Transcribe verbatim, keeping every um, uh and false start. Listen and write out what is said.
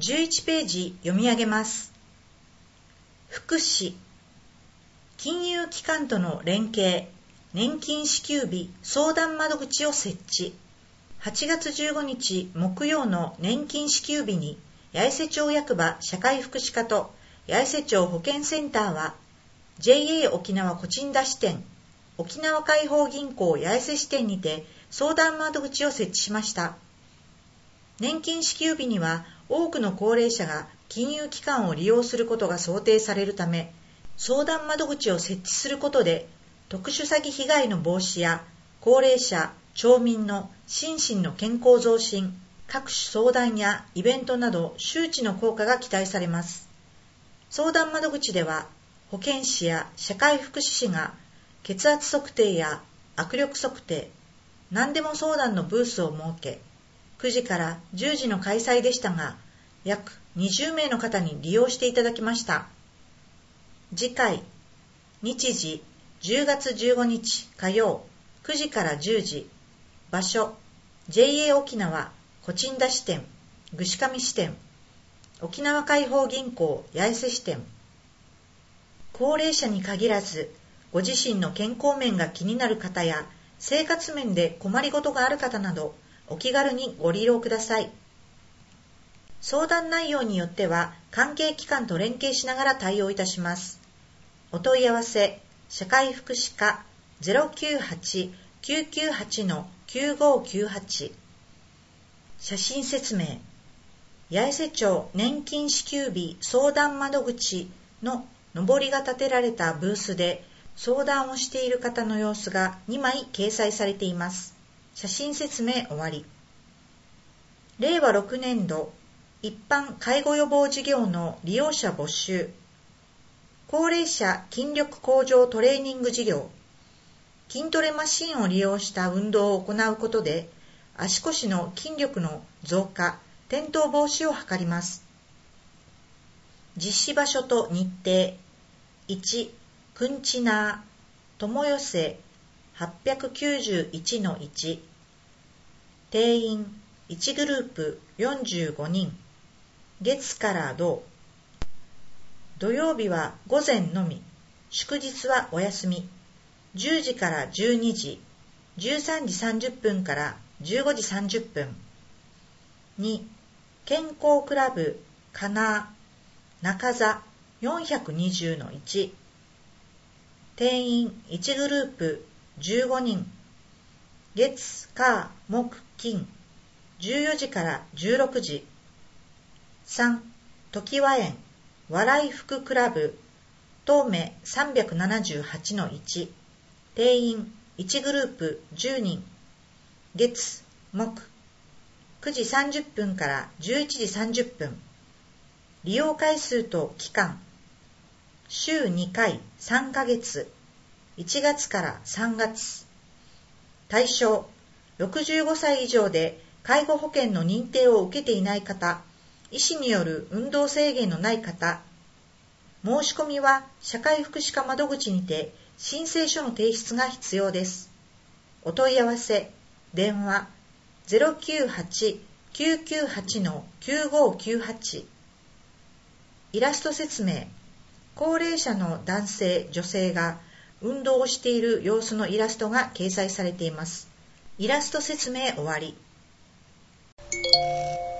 じゅういちページ読み上げます。福祉、金融機関との連携、年金支給日相談窓口を設置。はちがつじゅうごにち木曜の年金支給日に、八重瀬町役場社会福祉課と八重瀬町保健センターは、ジェイエー 沖縄コチンダ支店、沖縄解放銀行八重瀬支店にて相談窓口を設置しました。年金支給日には多くの高齢者が金融機関を利用することが想定されるため、相談窓口を設置することで、特殊詐欺被害の防止や高齢者、町民の心身の健康増進、各種相談やイベントなど周知の効果が期待されます。相談窓口では、保健師や社会福祉士が血圧測定や握力測定、何でも相談のブースを設け、くじからじゅうじの開催でしたが、約にじゅうめいの方に利用していただきました。次回、日時じゅうがつじゅうごにち火曜くじからじゅうじ、場所 ジェイエー 沖縄コチンダ支店、串上支店、沖縄解放銀行八重瀬支店。高齢者に限らず、ご自身の健康面が気になる方や生活面で困りごとがある方など、お気軽にご利用ください。相談内容によっては関係機関と連携しながら対応いたします。お問い合わせ社会福祉課 ゼロきゅうはち きゅうきゅうはち きゅうごきゅうはち。 写真説明、八重瀬町年金支給日相談窓口の上りが立てられたブースで相談をしている方の様子がにまい掲載されています。写真説明終わり。れいわろくねんど一般介護予防事業の利用者募集。高齢者筋力向上トレーニング事業。筋トレマシンを利用した運動を行うことで、足腰の筋力の増加、転倒防止を図ります。実施場所と日程。いち、くんちなー、友寄せ はっぴゃくきゅうじゅういちのいち。定員いちグループよんじゅうごにん。月から土。土曜日は午前のみ、祝日はお休み。じゅうじからじゅうにじ、じゅうさんじさんじゅっぷんからじゅうごじさんじゅっぷん。に、健康クラブかなー中座よんひゃくにじゅうのいち。定員いちグループじゅうごにん。月火木金じゅうよじからじゅうろくじ。さん、常盤園笑い福クラブ東目さんびゃくななじゅうはちのいち。定員いちグループじゅうにん。月木くじさんじゅっぷんからじゅういちじさんじゅっぷん。利用回数と期間週にかいさんかげつ、いちがつからさんがつ。対象ろくじゅうごさい以上で介護保険の認定を受けていない方、医師による運動制限のない方。申し込みは社会福祉課窓口にて申請書の提出が必要です。お問い合わせ電話 ゼロきゅうはち きゅうきゅうはち きゅうごきゅうはち。イラスト説明、高齢者の男性女性が運動をしている様子のイラストが掲載されています。イラスト説明終わり。